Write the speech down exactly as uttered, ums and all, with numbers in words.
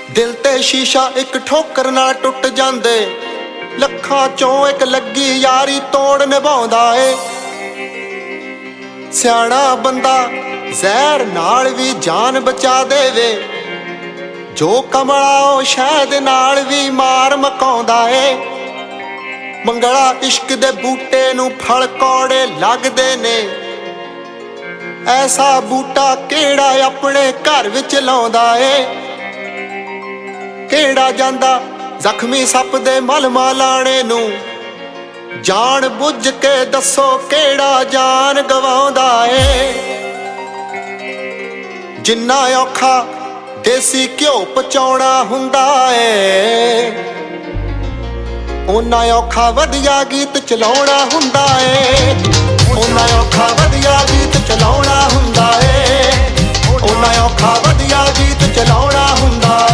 दिल ते शीशा एक ठोकर नाल टुट जांदे, लखां चों एक लगी यारी तोड़ निभाउंदा ए। सियाणा बंदा जहर नाल भी जान बचा देवे, जो कमला ओ शहद नाल भी मार मकाउंदा ए। मंगला इश्क दे बूटे नूं फल कौड़े लगदे ने, ऐसा बूटा केड़ा अपने घर विच लाउंदा ए। केड़ा जांदा जख्मी सप दे मलमा लाणे नूं, जान बुझ के दसो केड़ा जान गवाउंदा ए। जिन्ना औखा देसी घ्यो पचाउणा हुंदा ए, उन्ना औखा वधिया गीत चलाउणा हुंदा ए। उन्ना औखा वधिया गीत चलाउणा हुंदा ए, उन्ना औखा वधिया गीत चलाउणा हुंदा।